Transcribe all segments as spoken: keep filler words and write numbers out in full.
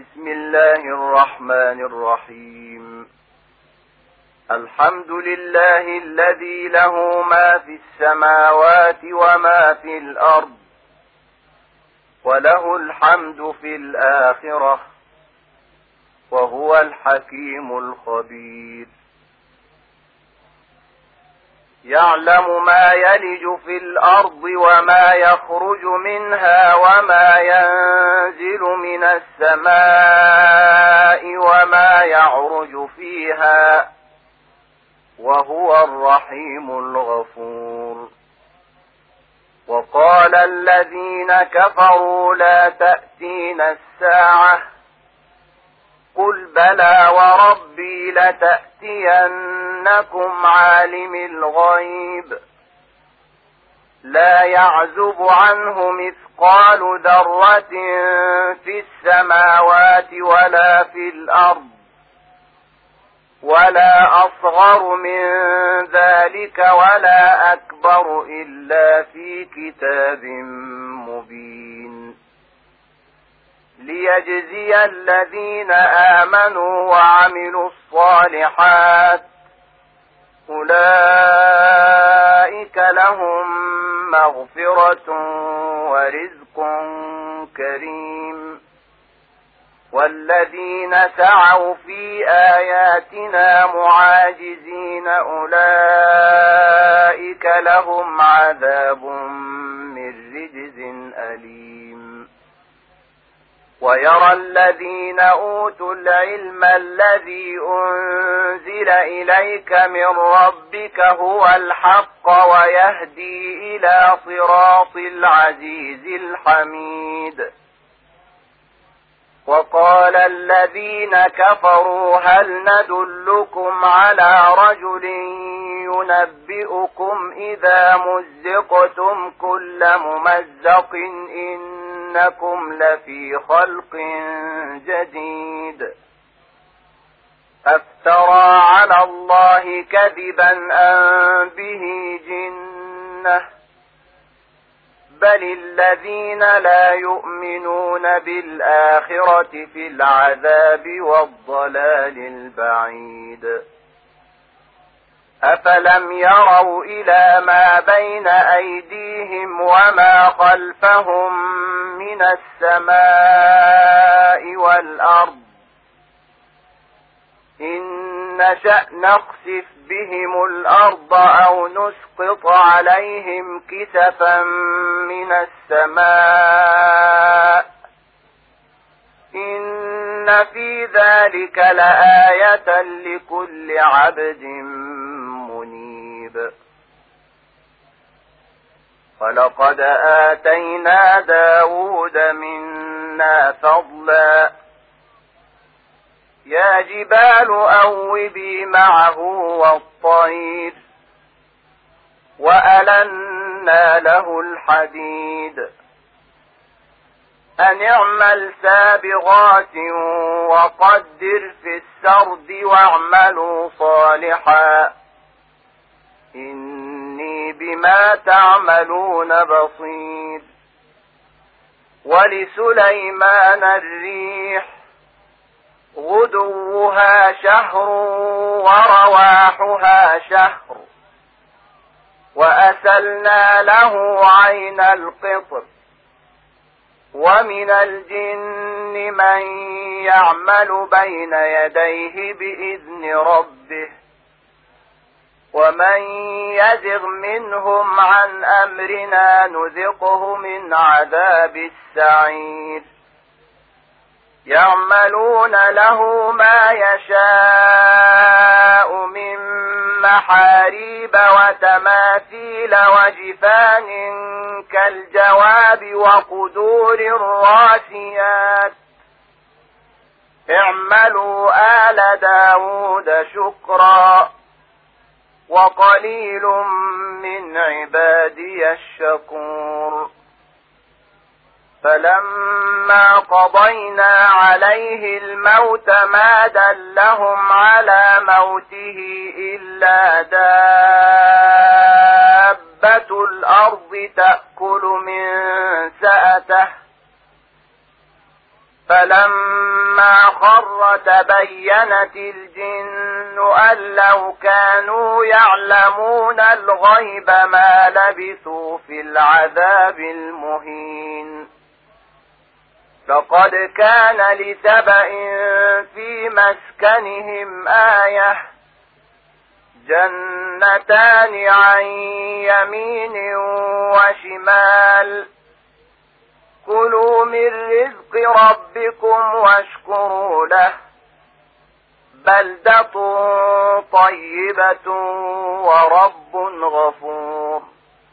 بسم الله الرحمن الرحيم. الحمد لله الذي له ما في السماوات وما في الأرض، وله الحمد في الآخرة، وهو الحكيم الخبير. يعلم ما يلج في الأرض وما يخرج منها وما ينزل من السماء وما يعرج فيها، وهو الرحيم الغفور. وقال الذين كفروا لا تأتينا الساعة، قل بلى وربي لتأتينكم عالم الغيب لا يعزب عنه مثقال ذرة في السماوات ولا في الأرض، ولا أصغر من ذلك ولا أكبر إلا في كتاب مبين، ليجزي الذين آمنوا وعملوا الصالحات، أولئك لهم مغفرة ورزق كريم. والذين سعوا في آياتنا معاجزين أولئك لهم عذاب من رجز أليم. ويرى الذين أوتوا العلم الذي أنزل إليك من ربك هو الحق ويهدي إلى صراط العزيز الحميد. وقال الذين كفروا هل ندلكم على رجل ينبئكم إذا مزقتم كل ممزق إنكم لفي خلق جديد، أفترى على الله كذبا أم به جنة، بل الذين لا يؤمنون بالآخرة في العذاب والضلال البعيد. أفلم يروا إلى ما بين أيديهم وما خلفهم من السماء والأرض، إن نشأ نخسف بهم الأرض أو نسقط عليهم كسفا من السماء، إن في ذلك لآية لكل عبد منيب. ولقد آتينا داود منا فضلا، يا جبال أوبي معه والطير، وألنا له الحديد، أن اعمل سابغات وقدر في السرد واعملوا صالحا إني بما تعملون بصير. ولسليمان الريح غدوها شهر ورواحها شهر، وأسلنا له عين القطر، ومن الجن من يعمل بين يديه بإذن ربه، ومن يزغ منهم عن أمرنا نذقه من عذاب السعير. يعملون له ما يشاء من محاريب وتماثيل وجفان كالجواب وقدور الراسيات، اعملوا آل داود شكرا وقليل من عبادي الشكور. فلما قضينا عليه الموت ما دلهم على موته إلا دابة الأرض تأكل من سأته، فلما خر تبينت الجن أن لو كانوا يعلمون الغيب ما لبثوا في العذاب المهين. لقد كان لسبإ في مسكنهم آية جنتان عن يمين وشمال كلوا من رزق ربكم واشكروا له بلدة طيبة ورب غفور.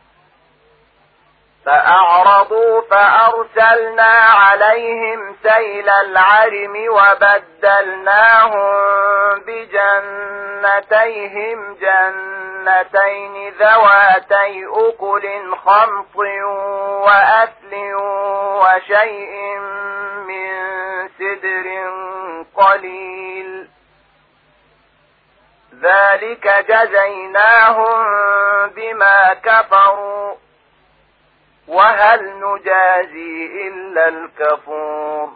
فأعرضوا فأرسلنا عليهم سيل العرم وبدلناهم بجنتيهم جنتين ذواتي أكل خمط وأثل وشيء من سدر قليل ذلك جزيناهم بما كفروا وهل نجازي إلا الكفور.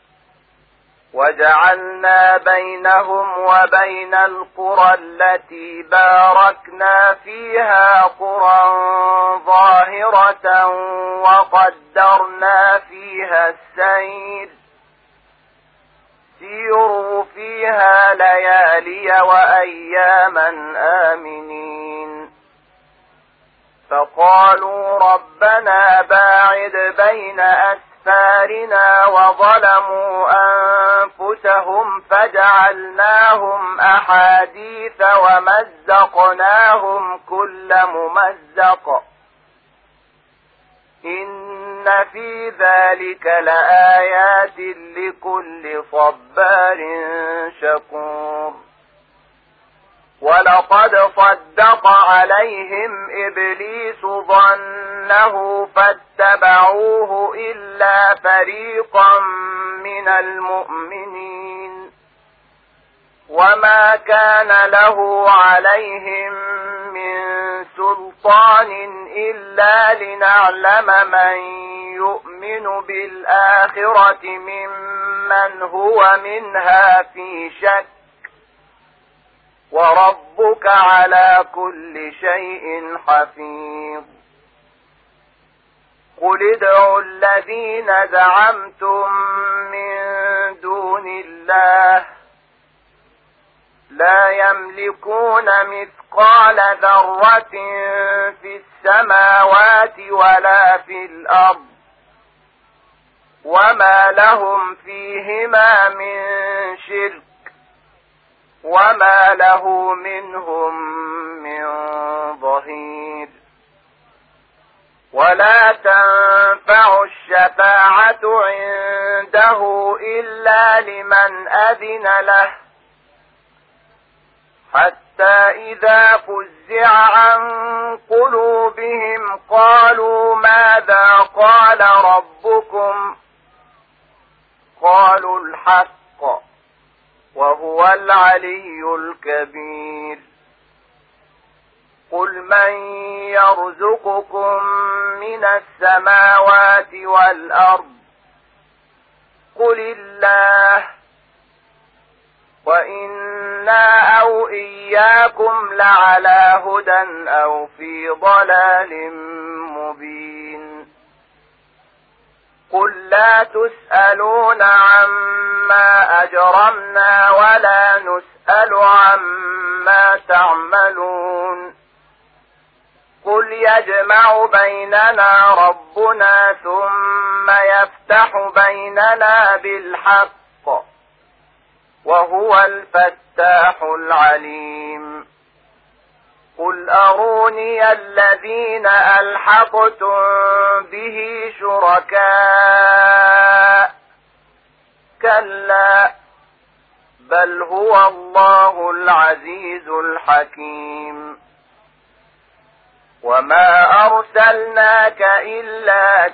وجعلنا بينهم وبين القرى التي باركنا فيها قرى ظاهرة وقدرنا فيها السير سيروا فيها ليالي وأياما آمنين. فقالوا ربنا باعد بين أسفارنا وظلموا أنفسهم فجعلناهم أحاديث ومزقناهم كل ممزق إن في ذلك لآيات لكل صبار شكور. ولقد صدق عليهم إبليس ظنه فاتبعوه إلا فريقا من المؤمنين وما كان له عليهم من سلطان إلا لنعلم من يؤمن بالآخرة ممن هو منها في شك وربك على كل شيء حفيظ. قل ادعوا الذين زعمتم من دون الله لا يملكون مثقال ذرة في السماوات ولا في الأرض وما لهم فيهما من شرك وما له منهم من ظهير. ولا تنفع الشفاعة عنده إلا لمن أذن له حتى إذا فزع عن قلوبهم قالوا ماذا قال ربكم قالوا الحق وهو العلي الكبير. قل من يرزقكم من السماوات والأرض قل الله وإنا أو إياكم لعلى هدى أو في ضلال مبين. قل لا تسألون عما أجرمنا ولا نسأل عما تعملون. قل يجمع بيننا ربنا ثم يفتح بيننا بالحق وهو الفتاح العليم. قل أروني الذين ألحقتم به شركاء كلا بل هو الله العزيز الحكيم. وما أرسلناك إلا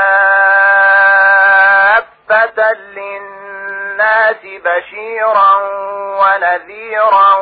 كافة للناس بشيرا ونذيرا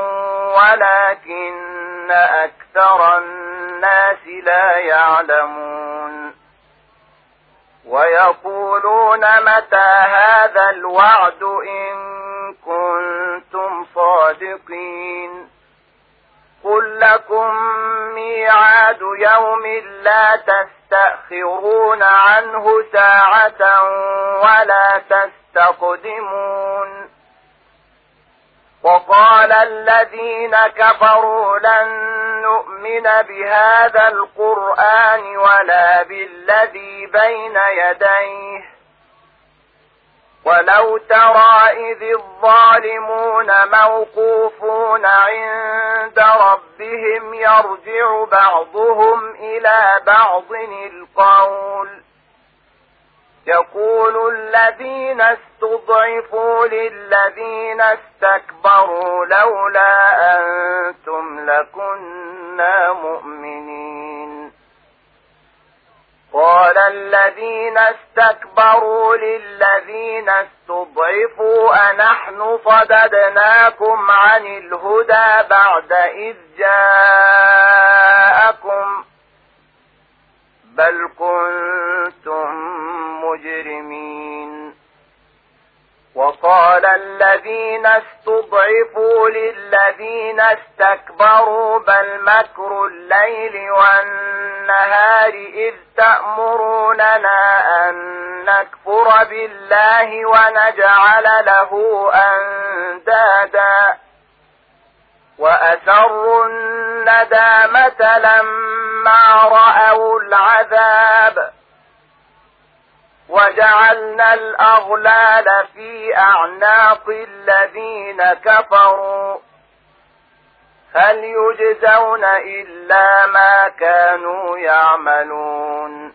ولكن أكثر الناس لا يعلمون. ويقولون متى هذا الوعد إن كنتم صادقين قل لكم ميعاد يوم لا تستأخرون عنه ساعة ولا تستقدمون وقال الذين كفروا لن نؤمن بهذا القرآن ولا بالذي بين يديه ولو ترى إذ الظالمون موقوفون عند ربهم يرجع بعضهم إلى بعض القول يقول الذين استضعفوا للذين استكبروا لولا أنتم لكنا مؤمنين قال الذين استكبروا للذين استضعفوا أنحن صددناكم عن الهدى بعد إذ جاءكم بل كنتم مجرمين وقال الذين استضعفوا للذين استكبروا بل مكر الليل والنهار إذ تأمروننا أن نكفر بالله ونجعل له أندادا وأسروا الندامة لما رأوا العذاب وجعلنا الأغلال في أعناق الذين كفروا هل يجزون إلا ما كانوا يعملون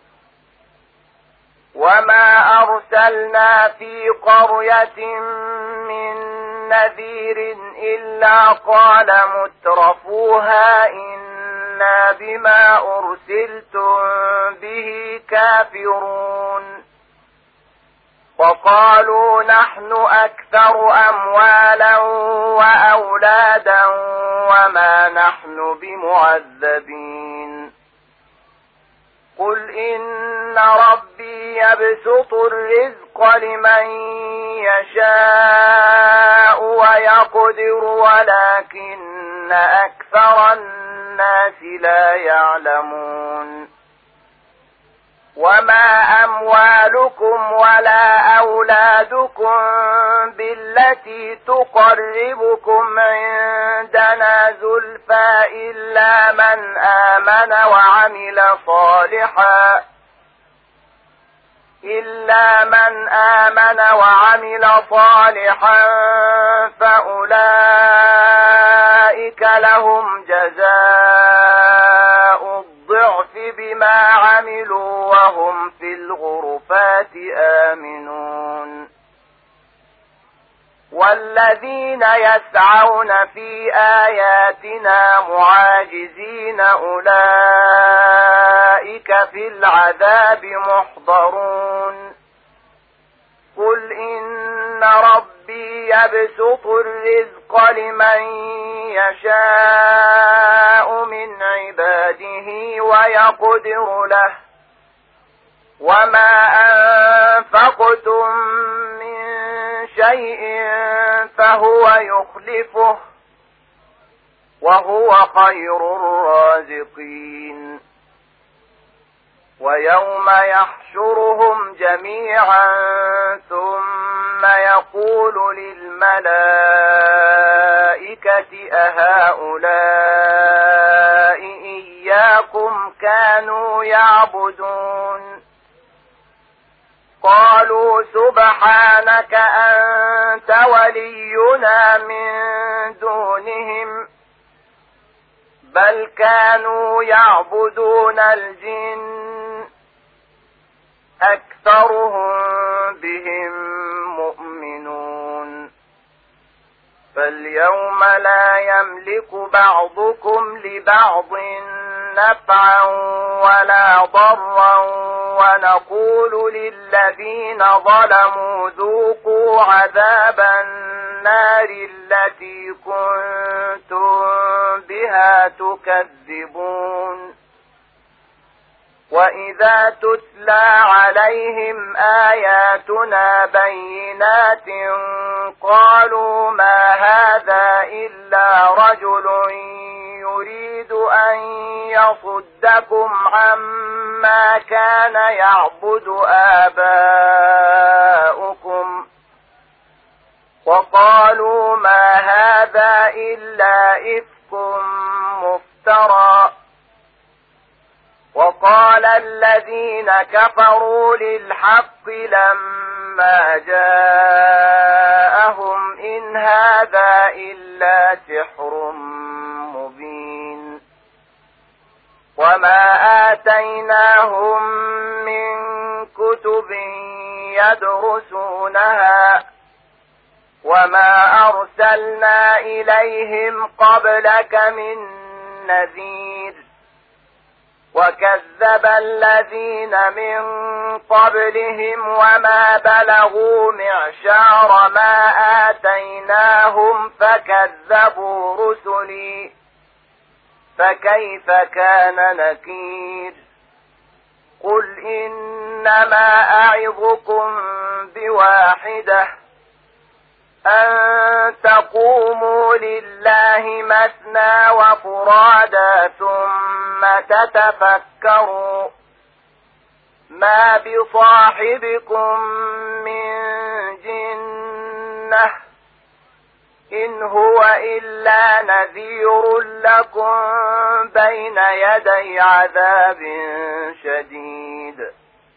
وما أرسلنا في قرية من نذير إلا قال مترفوها إنا بما أرسلتم به كافرون وقالوا نحن أكثر أموالا وأولادا وما نحن بمعذبين قل إن ربي يبسط الرزق لمن يشاء ويقدر ولكن أكثر الناس لا يعلمون وما أموالكم ولا أولادكم بالتي تقربكم عندنا زلفى إلا من آمن وعمل صالحا إلا من آمن وعمل صالحا فأولئك لهم جزاء الضعف بما عملوا وهم في الغرفات آمنون والذين يسعون في آياتنا معاجزين أولئك في العذاب محضرون قل إن ربي يبسط الرزق لمن يشاء من عباده ويقدر له وما أنفقتم من شيء فهو يخلفه وهو خير الرازقين ويوم يحشرهم جميعا ثم يقول للملائكة أهؤلاء إياكم كانوا يعبدون قالوا سبحانك أنت ولينا من دونهم بل كانوا يعبدون الجن أكثرهم بهم مؤمنون فاليوم لا يملك بعضكم لبعض نفعا ولا ضرا ونقول للذين ظلموا ذوقوا عذاب النار التي كنتم بها تكذبون وإذا تتلى عليهم آياتنا بينات قالوا ما هذا إلا رجل يريد أن يصدكم عما كان يعبد آباؤكم وقالوا ما هذا إلا إفك مفترى. وقال الذين كفروا للحق لما جاءهم إن هذا إلا سحر مبين. وما آتيناهم من كتب يدرسونها وما أرسلنا إليهم قبلك من نذير. وكذب الذين من قبلهم وما بلغوا معشار ما آتيناهم فكذبوا رسلي فكيف كان نكير. قل إنما أعظكم بواحدة أن تقوموا لله مثنى وفرادا ثم تتفكروا ما بصاحبكم من جنة إن هو إلا نذير لكم بين يدي عذاب شديد.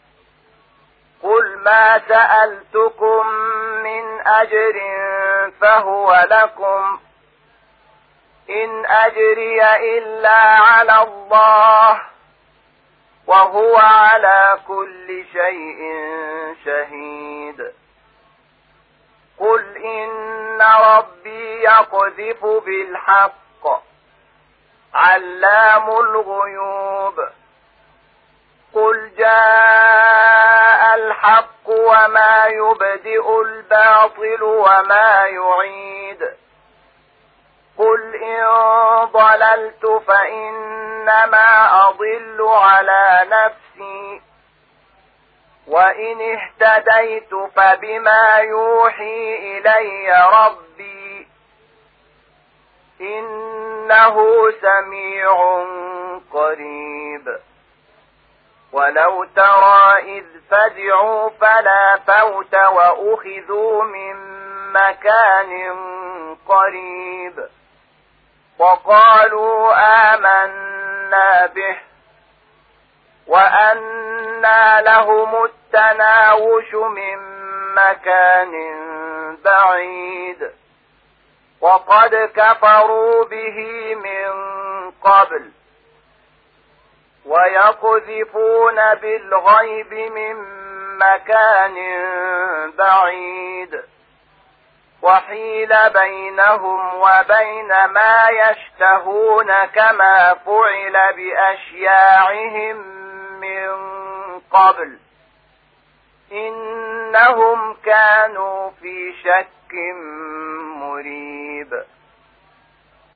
قل ما سألتكم من أجر فهو لكم إن أجري إلا على الله وهو على كل شيء شهيد. قل إن ربي يقذف بالحق علام الغيوب. قل جاء الحق وما يبدئ الباطل وما يعيد. قل إن ضللت فإنما أضل على نفسي وإن اهتديت فبما يوحي إلي ربي إنه سميع قريب. ولو ترى إذ فزعوا فلا فوت وأخذوا من مكان قريب وقالوا آمنا به وأنى لهم التناوش من مكان بعيد وقد كفروا به من قبل ويقذفون بالغيب من مكان بعيد وحيل بينهم وبين ما يشتهون كما فعل بأشياعهم من قبل إنهم كانوا في شك مريب.